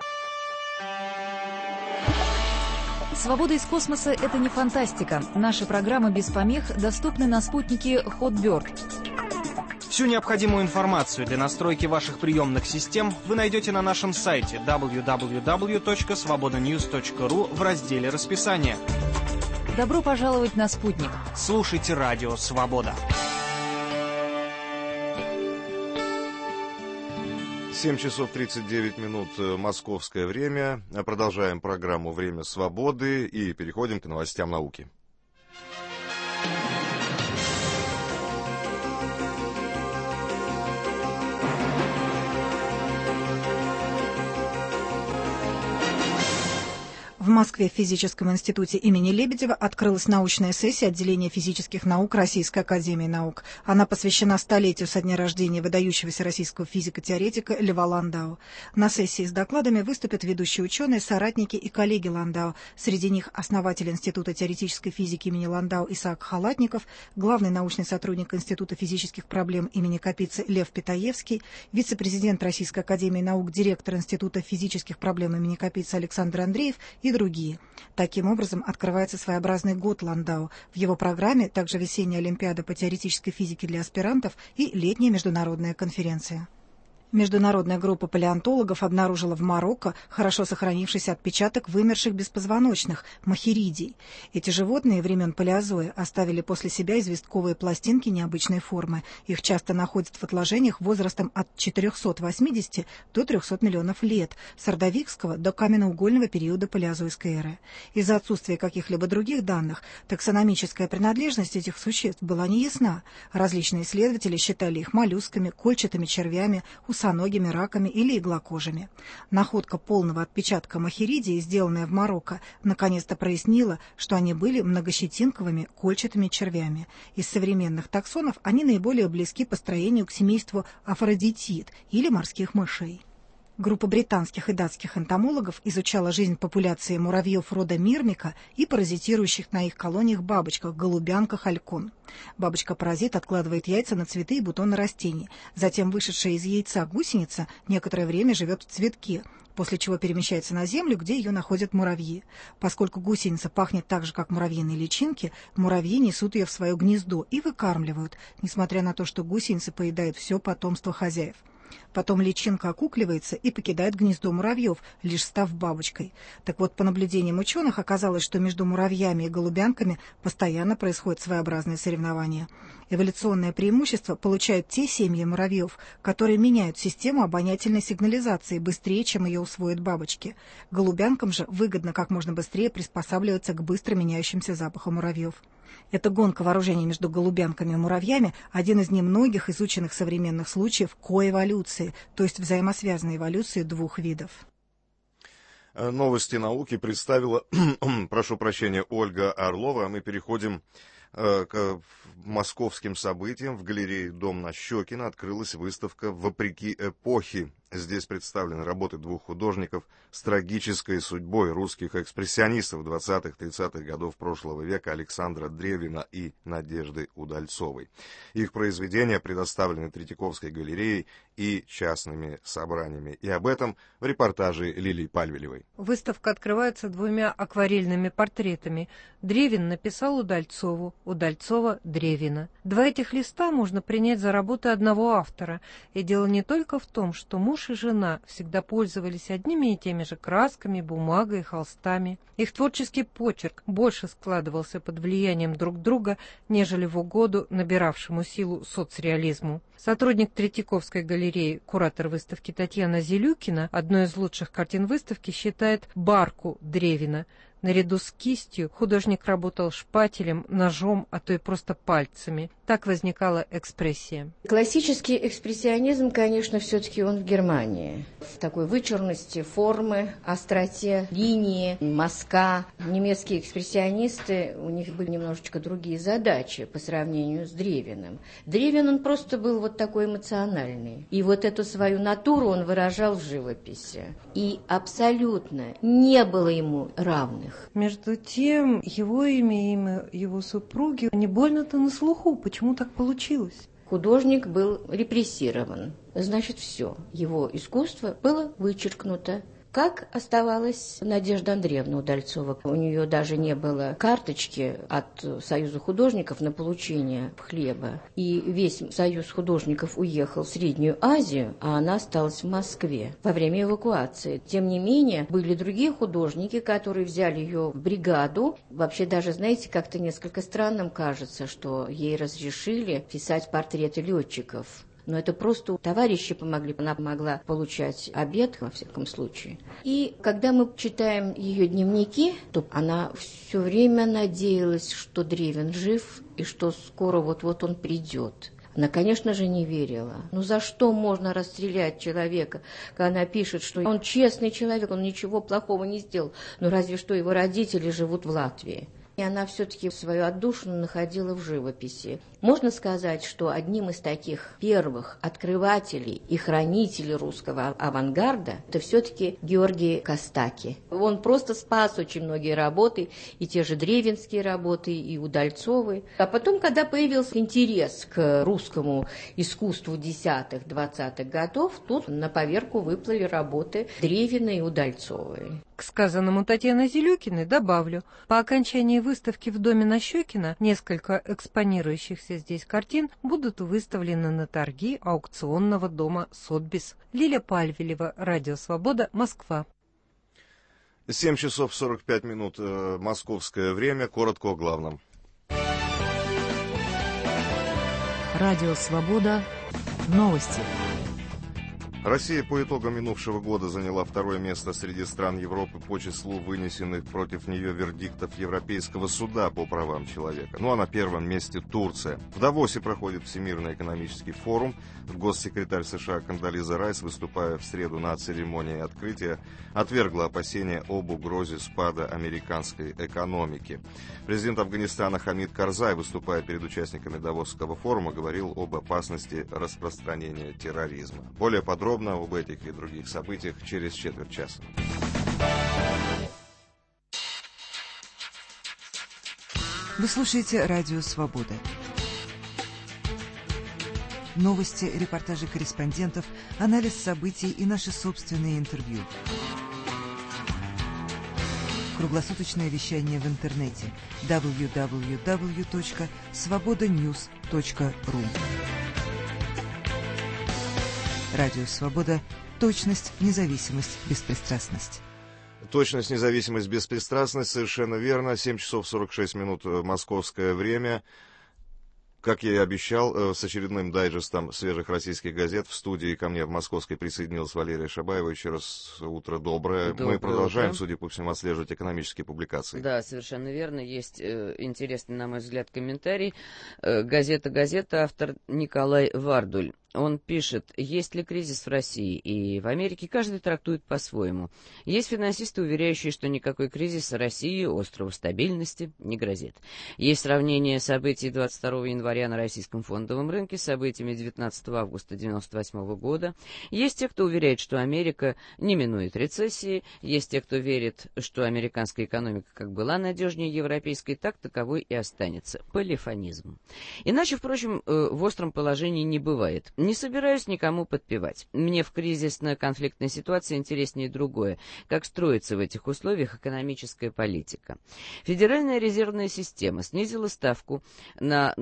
Свобода из космоса – это не фантастика. Наши программы без помех доступны на спутнике Hotbird.
Всю необходимую информацию для настройки ваших приемных систем вы найдете на нашем сайте www.svobodanews.ru в разделе «Расписание».
Добро пожаловать на спутник.
Слушайте радио «Свобода».
7 часов 39 минут московское время. Продолжаем программу «Время свободы» и переходим к новостям науки.
В Москве в Физическом институте имени Лебедева открылась научная сессия отделения физических наук Российской академии наук. Она посвящена столетию со дня рождения выдающегося российского физико-теоретика Льва Ландау. На сессии с докладами выступят ведущие ученые, соратники и коллеги Ландау. Среди них основатель Института теоретической физики имени Ландау Исаак Халатников, главный научный сотрудник Института физических проблем имени Капицы Лев Питаевский, вице-президент Российской академии наук, директор Института физических проблем имени Капицы Александр Андреев и другие. Таким образом, открывается своеобразный год Ландау. В его программе также весенняя олимпиада по теоретической физике для аспирантов и летняя международная конференция. Международная группа палеонтологов обнаружила в Марокко хорошо сохранившийся отпечаток вымерших беспозвоночных – махиридий. Эти животные времен палеозоя оставили после себя известковые пластинки необычной формы. Их часто находят в отложениях возрастом от 480 до 300 миллионов лет, с ордовикского до каменноугольного периода палеозойской эры. Из-за отсутствия каких-либо других данных таксономическая принадлежность этих существ была неясна. Различные исследователи считали их моллюсками, кольчатыми червями, усоногими, раками или иглокожими. Находка полного отпечатка махиридии, сделанная в Марокко, наконец-то прояснила, что они были многощетинковыми кольчатыми червями. Из современных таксонов они наиболее близки по строению к семейству афродитид или морских мышей. Группа британских и датских энтомологов изучала жизнь популяции муравьев рода мирмика и паразитирующих на их колониях бабочках, голубянках, алькон. Бабочка-паразит откладывает яйца на цветы и бутоны растений. Затем вышедшая из яйца гусеница некоторое время живет в цветке, после чего перемещается на землю, где ее находят муравьи. Поскольку гусеница пахнет так же, как муравьиные личинки, муравьи несут ее в свое гнездо и выкармливают, несмотря на то, что гусеницы поедают все потомство хозяев. Потом личинка окукливается и покидает гнездо муравьев, лишь став бабочкой. Так вот, по наблюдениям ученых, оказалось, что между муравьями и голубянками постоянно происходят своеобразные соревнования. Эволюционное преимущество получают те семьи муравьев, которые меняют систему обонятельной сигнализации быстрее, чем ее усвоят бабочки. Голубянкам же выгодно как можно быстрее приспосабливаться к быстро меняющимся запахам муравьев. Эта гонка вооружений между голубянками и муравьями – один из немногих изученных современных случаев коэволюции, то есть взаимосвязанной эволюции двух видов.
Новости науки представила, прошу прощения, Ольга Орлова. Мы переходим к московским событиям. В галерее «Дом на Щекино» открылась выставка «Вопреки эпохе». Здесь представлены работы двух художников с трагической судьбой русских экспрессионистов 20-30-х годов прошлого века Александра Древина и Надежды Удальцовой. Их произведения предоставлены Третьяковской галереей и частными собраниями. И об этом в репортаже Лилии Пальвелевой.
Выставка открывается двумя акварельными портретами. Древин написал Удальцову, Удальцова – Древина. Два этих листа можно принять за работы одного автора. И дело не только в том, что муж и жена всегда пользовались одними и теми же красками, бумагой и холстами. Их творческий почерк больше складывался под влиянием друг друга, нежели в угоду набиравшему силу соцреализму. Сотрудник Третьяковской галереи, куратор выставки Татьяна Зелюкина, одной из лучших картин выставки считает «Барку» Древина. Наряду с кистью художник работал шпателем, ножом, а то и просто пальцами. Так возникала экспрессия.
Классический экспрессионизм, конечно, все-таки он в Германии. В такой вычурности формы, остроте линии, мазка. Немецкие экспрессионисты, у них были немножечко другие задачи по сравнению с Древиным. Древин, он просто был вот такой эмоциональный. И вот эту свою натуру он выражал в живописи. И абсолютно не было ему равных.
Между тем, его имя его супруги не больно-то на слуху. Почему так получилось?
Художник был репрессирован. Значит, все. Его искусство было вычеркнуто. Как оставалась Надежда Андреевна Удальцова? У нее даже не было карточки от Союза художников на получение хлеба. И весь Союз художников уехал в Среднюю Азию, а она осталась в Москве во время эвакуации. Тем не менее, были другие художники, которые взяли ее в бригаду. Вообще даже, знаете, как-то несколько странным кажется, что ей разрешили писать портреты летчиков. Но это просто товарищи помогли, она могла получать обед, во всяком случае. И когда мы читаем ее дневники, то она все время надеялась, что Древин жив и что скоро вот-вот он придет. Она, конечно же, не верила. Ну за что можно расстрелять человека, когда она пишет, что он честный человек, он ничего плохого не сделал, но разве что его родители живут в Латвии. И она все-таки свою отдушину находила в живописи. Можно сказать, что одним из таких первых открывателей и хранителей русского авангарда это все-таки Георгий Костаки. Он просто спас очень многие работы, и те же древинские работы, и Удальцовы. А потом, когда появился интерес к русскому искусству 10-х, 20-х годов, тут на поверку выплыли работы Древина и Удальцовой.
К сказанному Татьяны Зелюкиной добавлю, по окончании выставки в доме на Щекино несколько экспонирующихся здесь картин будут выставлены на торги аукционного дома «Сотбис». Лилия Пальвелева, Радио Свобода, Москва.
7 часов 45 минут московское время. Коротко о главном.
Радио Свобода. Новости.
Россия по итогам минувшего года заняла второе место среди стран Европы по числу вынесенных против нее вердиктов Европейского суда по правам человека. Ну а на первом месте Турция. В Давосе проходит Всемирный экономический форум. Госсекретарь США Кондолиза Райс, выступая в среду на церемонии открытия, отвергла опасения об угрозе спада американской экономики. Президент Афганистана Хамид Карзай, выступая перед участниками Давосского форума, говорил об опасности распространения терроризма. Более подробно об этих и других событиях через четверть часа.
Вы слушаете Радио Свобода. Новости, репортажи корреспондентов, анализ событий и наши собственные интервью. Круглосуточное вещание в интернете www.svobodanews.ru. Радио «Свобода». Точность, независимость, беспристрастность.
Точность, независимость, беспристрастность, совершенно верно. 7 часов 46 минут московское время. Как я и обещал, с очередным дайджестом свежих российских газет в студии ко мне в Московской присоединилась Валерия Шабаева. Еще раз утро доброе. Мы продолжаем, судя по всему, отслеживать экономические публикации.
Да, совершенно верно. Есть интересный, на мой взгляд, комментарий. Газета, автор Николай Вардуль. Он пишет: есть ли кризис в России и в Америке, каждый трактует по-своему. Есть финансисты, уверяющие, что никакой кризис России, острову стабильности, не грозит. Есть сравнение событий 22 января на российском фондовом рынке с событиями 19 августа 1998 года. Есть те, кто уверяет, что Америка не минует рецессии. Есть те, кто верит, что американская экономика как была надежнее европейской, так таковой и останется. Полифонизм. Иначе, впрочем, в остром положении не бывает. Не собираюсь никому подпевать. Мне в кризисно-конфликтной ситуации интереснее другое. Как строится в этих условиях экономическая политика. Федеральная резервная система снизила ставку на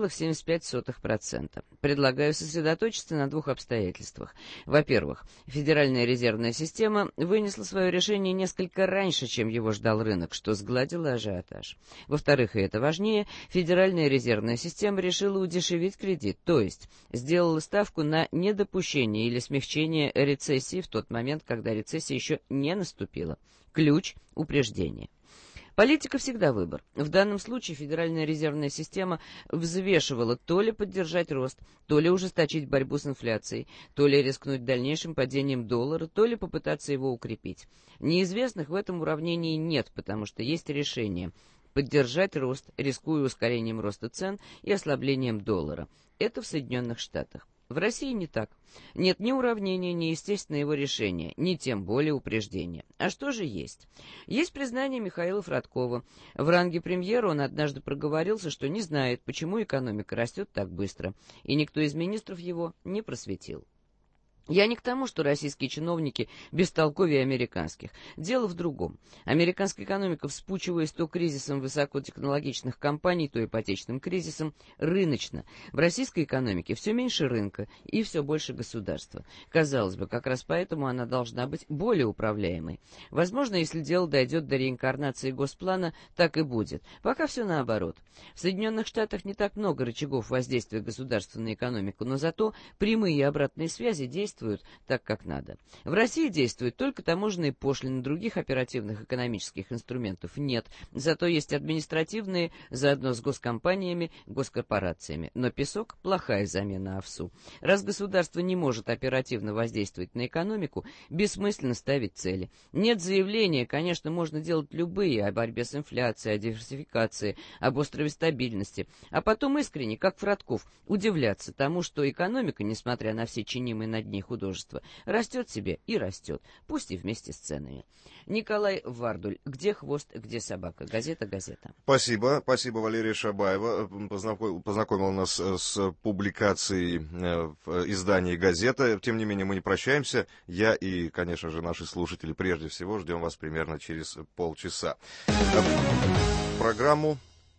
0,75%. Предлагаю сосредоточиться на двух обстоятельствах. Во-первых, Федеральная резервная система вынесла свое решение несколько раньше, чем его ждал рынок, что сгладило ажиотаж. Во-вторых, и это важнее, Федеральная резервная система решила удешевить кредит, то есть сделала ставку на недопущение или смягчение рецессии в тот момент, когда рецессия еще не наступила. Ключ – упреждение. Политика всегда выбор. В данном случае Федеральная резервная система взвешивала то ли поддержать рост, то ли ужесточить борьбу с инфляцией, то ли рискнуть дальнейшим падением доллара, то ли попытаться его укрепить. Неизвестных в этом уравнении нет, потому что есть решение – поддержать рост, рискуя ускорением роста цен и ослаблением доллара. Это в Соединенных Штатах. В России не так. Нет ни уравнения, ни естественного его решения, ни тем более упреждения. А что же есть? Есть признание Михаила Фродкова. В ранге премьера он однажды проговорился, что не знает, почему экономика растет так быстро, и никто из министров его не просветил. Я не к тому, что российские чиновники бестолковее американских. Дело в другом. Американская экономика, вспучиваясь то кризисом высокотехнологичных компаний, то ипотечным кризисом, рыночна. В российской экономике все меньше рынка и все больше государства. Казалось бы, как раз поэтому она должна быть более управляемой. Возможно, если дело дойдет до реинкарнации Госплана, так и будет. Пока все наоборот. В Соединенных Штатах не так много рычагов воздействия государства на экономику, но зато прямые и обратные связи действуют так, как надо. В России действуют только таможенные пошлины, других оперативных экономических инструментов нет. Зато есть административные, заодно с госкомпаниями, госкорпорациями. Но песок – плохая замена овсу. Раз государство не может оперативно воздействовать на экономику, бессмысленно ставить цели. Нет заявления, конечно, можно делать любые о борьбе с инфляцией, о диверсификации, об острове стабильности. А потом искренне, как Фродков, удивляться тому, что экономика, несмотря на все чинимые над ней художество, растет себе и растет, пусть и вместе с ценами. Николай Вардуль. Где хвост, где собака? Газета.
Спасибо, Валерия Шабаева. Познакомила нас с публикацией в издании «Газета». Тем не менее, мы не прощаемся. Я и, конечно же, наши слушатели прежде всего ждем вас примерно через полчаса. Программу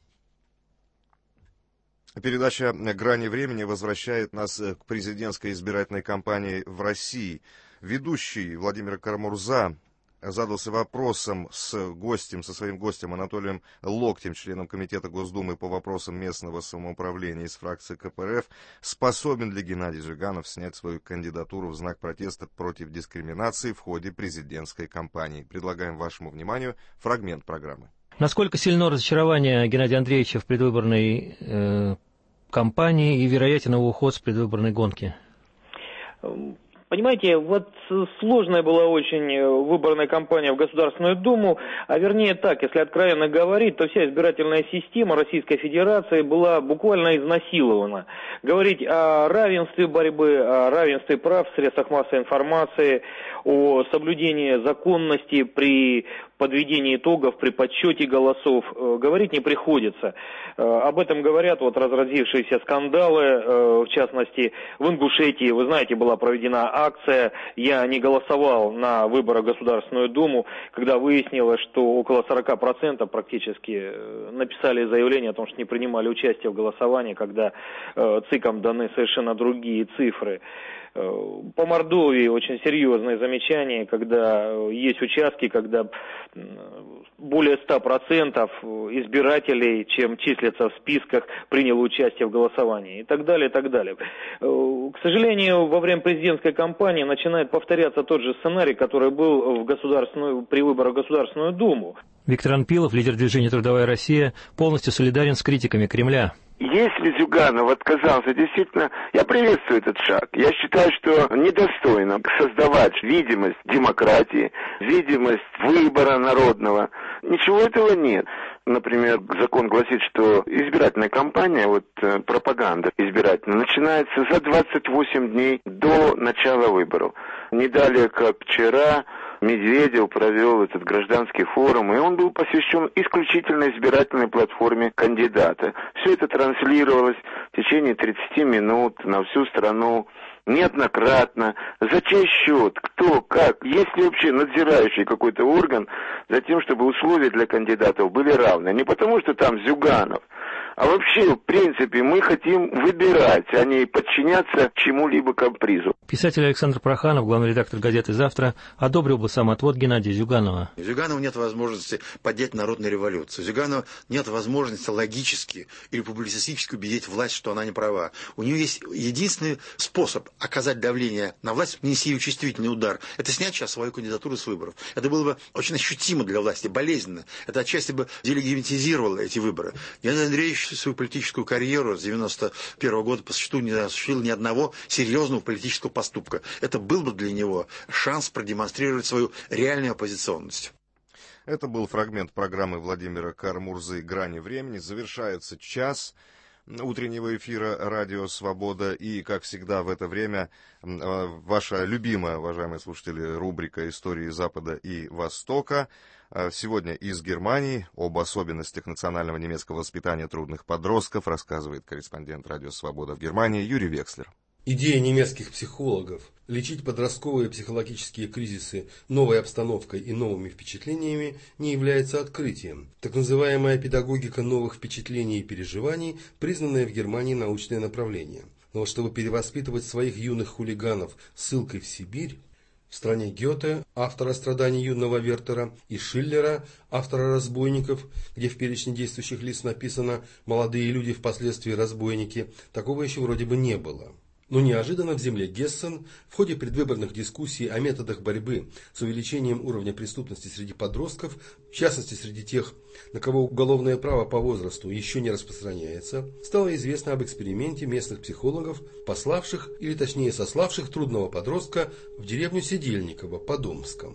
Передача «Грани времени» возвращает нас к президентской избирательной кампании в России. Ведущий Владимир Карамурза задался вопросом со своим гостем Анатолием Локтем, членом Комитета Госдумы по вопросам местного самоуправления из фракции КПРФ, способен ли Геннадий Жиганов снять свою кандидатуру в знак протеста против дискриминации в ходе президентской кампании. Предлагаем вашему вниманию фрагмент программы.
Насколько сильно разочарование Геннадия Андреевича в предвыборной кампании и вероятен его уход с предвыборной гонки?
Понимаете, вот сложная была очень выборная кампания в Государственную Думу, а вернее так, если откровенно говорить, то вся избирательная система Российской Федерации была буквально изнасилована. Говорить о равенстве борьбы, о равенстве прав в средствах массовой информации, о соблюдении законности при подведении итогов, при подсчете голосов, говорить не приходится. Об этом говорят вот разразившиеся скандалы, в частности, в Ингушетии, вы знаете, была проведена акция «Я не голосовал на выборах в Государственную Думу», когда выяснилось, что около 40% практически написали заявление о том, что не принимали участие в голосовании, когда ЦИКам даны совершенно другие цифры. По Мордовии очень серьезные замечания, когда есть участки, когда более 100% избирателей, чем числятся в списках, приняло участие в голосовании и так далее, и так далее. К сожалению, во время президентской кампании начинает повторяться тот же сценарий, который был при выборах в Государственную Думу.
Виктор Анпилов, лидер движения «Трудовая Россия», полностью солидарен с критиками Кремля.
Если Зюганов отказался, действительно, я приветствую этот шаг. Я считаю, что недостойно создавать видимость демократии, видимость выбора народного. Ничего этого нет. Например, закон гласит, что избирательная кампания, пропаганда избирательная, начинается за 28 дней до начала выборов. Не далее, как вчера, Медведев провел этот гражданский форум, и он был посвящен исключительно избирательной платформе кандидата. Все это транслировалось в течение 30 минут на всю страну, неоднократно. За чей счет? Кто? Как? Есть ли вообще надзирающий какой-то орган за тем, чтобы условия для кандидатов были равны? Не потому, что там Зюганов, а вообще, в принципе, мы хотим выбирать, а не подчиняться чему-либо капризу.
Писатель Александр Проханов, главный редактор газеты «Завтра», одобрил бы самоотвод Геннадия Зюганова.
Зюганову нет возможности поднять народную революцию. Зюганову нет возможности логически или публицистически убедить власть, что она не права. У нее есть единственный способ оказать давление на власть, нанести ей чувствительный удар. Это снять сейчас свою кандидатуру с выборов. Это было бы очень ощутимо для власти, болезненно. Это отчасти бы делегитимизировало эти выборы. Геннадий Андреевич свою политическую карьеру с 91 года по существу не осуществил ни одного серьезного политического поступка. Это был бы для него шанс продемонстрировать свою реальную оппозиционность.
Это был фрагмент программы Владимира Кармурзы «Грани времени». Завершается час утреннего эфира «Радио Свобода». И, как всегда, в это время ваша любимая, уважаемые слушатели, рубрика «Истории Запада и Востока». Сегодня из Германии об особенностях национального немецкого воспитания трудных подростков рассказывает корреспондент «Радио Свобода» в Германии Юрий Векслер.
Идея немецких психологов лечить подростковые психологические кризисы новой обстановкой и новыми впечатлениями не является открытием. Так называемая педагогика новых впечатлений и переживаний – признанное в Германии научное направление. Но вот чтобы перевоспитывать своих юных хулиганов ссылкой в Сибирь, в стране Гёте, автора «Страданий юного Вертера», и Шиллера, автора «Разбойников», где в перечне действующих лиц написано «молодые люди, впоследствии разбойники», такого еще вроде бы не было. Но неожиданно в земле Гессен в ходе предвыборных дискуссий о методах борьбы с увеличением уровня преступности среди подростков, в частности среди тех, на кого уголовное право по возрасту еще не распространяется, стало известно об эксперименте местных психологов, пославших, или точнее сославших трудного подростка в деревню Седельниково под Омском.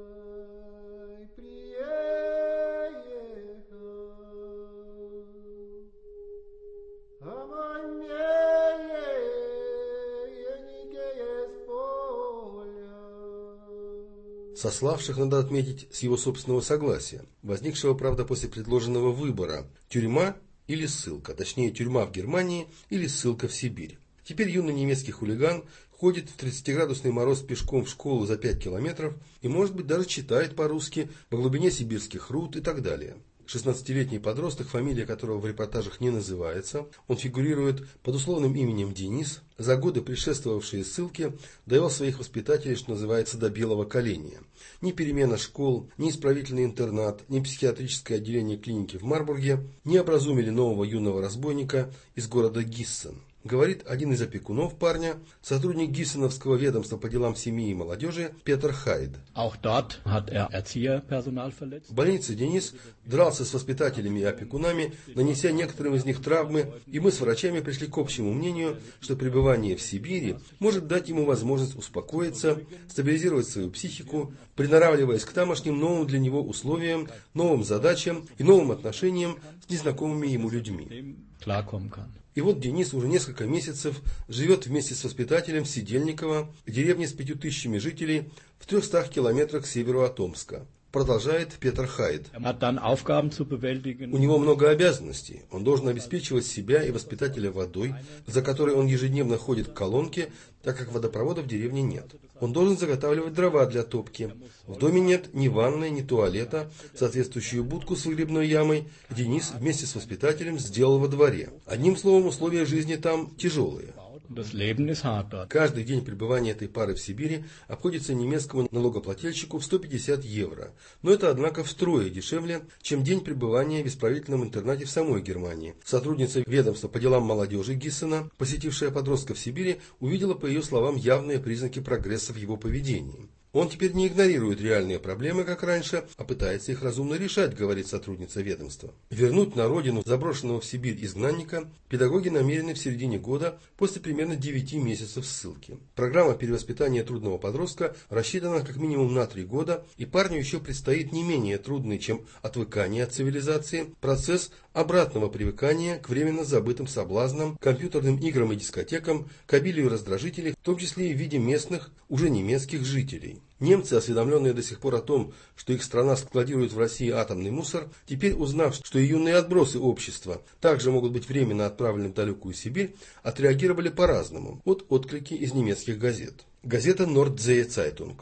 Сославших, надо отметить, с его собственного согласия, возникшего, правда, после предложенного выбора – тюрьма или ссылка, точнее тюрьма в Германии или ссылка в Сибирь. Теперь юный немецкий хулиган ходит в 30-градусный мороз пешком в школу за 5 километров и, может быть, даже читает по-русски по глубине сибирских руд и так далее. 16-летний подросток, фамилия которого в репортажах не называется, он фигурирует под условным именем Денис, за годы предшествовавшие ссылке довел своих воспитателей, что называется, до белого коленя. Ни перемена школ, ни исправительный интернат, ни психиатрическое отделение клиники в Марбурге не образумили нового юного разбойника из города Гиссен. Говорит один из опекунов парня, сотрудник Гиссеновского ведомства по делам семьи и молодежи Петр Хайд. В больнице Денис дрался с воспитателями и опекунами, нанеся некоторым из них травмы, и мы с врачами пришли к общему мнению, что пребывание в Сибири может дать ему возможность успокоиться, стабилизировать свою психику, приноравливаясь к тамошним новым для него условиям, новым задачам и новым отношениям с незнакомыми ему людьми. И вот Денис уже несколько месяцев живет вместе с воспитателем в Седельниково, деревне с 5000 жителей в 300 километрах к северу от Омска. Продолжает Петр Хайд. У него много обязанностей. Он должен обеспечивать себя и воспитателя водой, за которой он ежедневно ходит к колонке, так как водопровода в деревне нет. Он должен заготавливать дрова для топки. В доме нет ни ванной, ни туалета. Соответствующую будку с выгребной ямой Денис вместе с воспитателем сделал во дворе. Одним словом, условия жизни там тяжелые. Каждый день пребывания этой пары в Сибири обходится немецкому налогоплательщику в 150 евро. Но это, однако, втрое дешевле, чем день пребывания в исправительном интернате в самой Германии. Сотрудница ведомства по делам молодежи Гиссена, посетившая подростка в Сибири, увидела, по ее словам, явные признаки прогресса в его поведении. Он теперь не игнорирует реальные проблемы, как раньше, а пытается их разумно решать, говорит сотрудница ведомства. Вернуть на родину заброшенного в Сибирь изгнанника педагоги намерены в середине года после примерно 9 месяцев ссылки. Программа перевоспитания трудного подростка рассчитана как минимум на 3 года, и парню еще предстоит не менее трудный, чем отвыкание от цивилизации, процесс обратного привыкания к временно забытым соблазнам, компьютерным играм и дискотекам, к обилию раздражителей, в том числе и в виде местных, уже немецких жителей. Немцы, осведомленные до сих пор о том, что их страна складирует в России атомный мусор, теперь, узнав, что и юные отбросы общества также могут быть временно отправлены в далекую Сибирь, отреагировали по-разному. Вот отклики из немецких газет. Газета Nordsee Zeitung.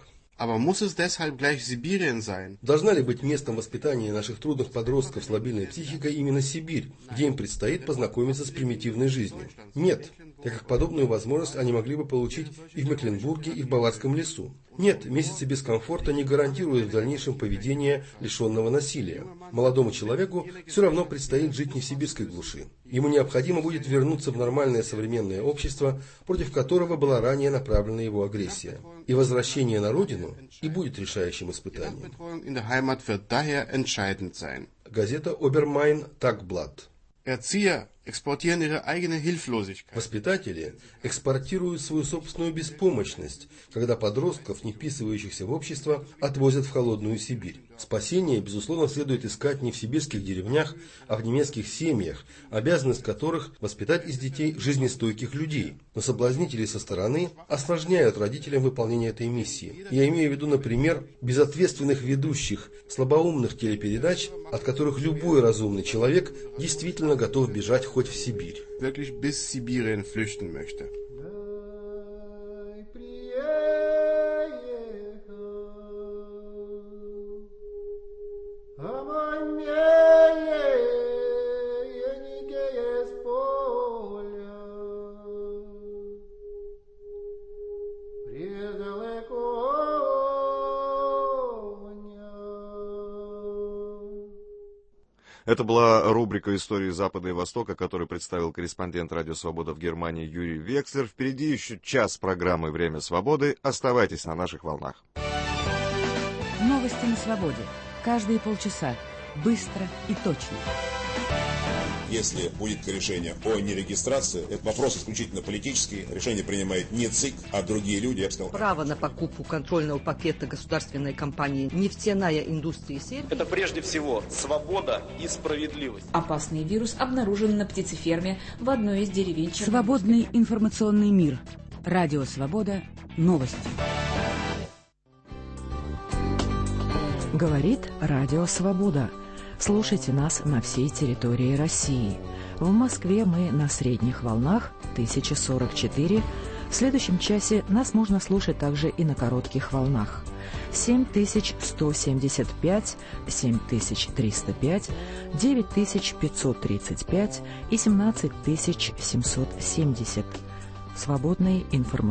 Должна ли быть местом воспитания наших трудных подростков с лобильной психикой именно Сибирь, где им предстоит познакомиться с примитивной жизнью? Нет, так как подобную возможность они могли бы получить и в Мекленбурге, и в Баварском лесу. Нет, месяцы без комфорта не гарантируют в дальнейшем поведения, лишенного насилия. Молодому человеку все равно предстоит жить не в сибирской глуши. Ему необходимо будет вернуться в нормальное современное общество, против которого была ранее направлена его агрессия. И возвращение на родину и будет решающим испытанием. Газета Obermain Tagblatt. Воспитатели экспортируют свою собственную беспомощность, когда подростков, не вписывающихся в общество, отвозят в холодную Сибирь. Спасение, безусловно, следует искать не в сибирских деревнях, а в немецких семьях, обязанность которых воспитать из детей жизнестойких людей. Но соблазнители со стороны осложняют родителям выполнение этой миссии. Я имею в виду, например, безответственных ведущих слабоумных телепередач, от которых любой разумный человек действительно готов бежать хоть в Сибирь.
Это была рубрика «Истории Запада и Востока», которую представил корреспондент «Радио Свобода» в Германии Юрий Векслер. Впереди еще час программы «Время свободы». Оставайтесь на наших волнах.
Новости на свободе. Каждые полчаса. Быстро и точно.
Если будет решение о нерегистрации, это вопрос исключительно политический. Решение принимает не ЦИК, а другие люди, я бы сказал.
Право на покупку контрольного пакета государственной компании «Нефтяная индустрия Сербии».
Это прежде всего свобода и справедливость.
Опасный вирус обнаружен на птицеферме в одной из деревень.
Свободный информационный мир. Радио Свобода. Новости. Говорит Радио Свобода. Слушайте нас на всей территории России. В Москве мы на средних волнах 1044. В следующем часе нас можно слушать также и на коротких волнах. 7175, 7305, 9535 и 17770. Свободный информационный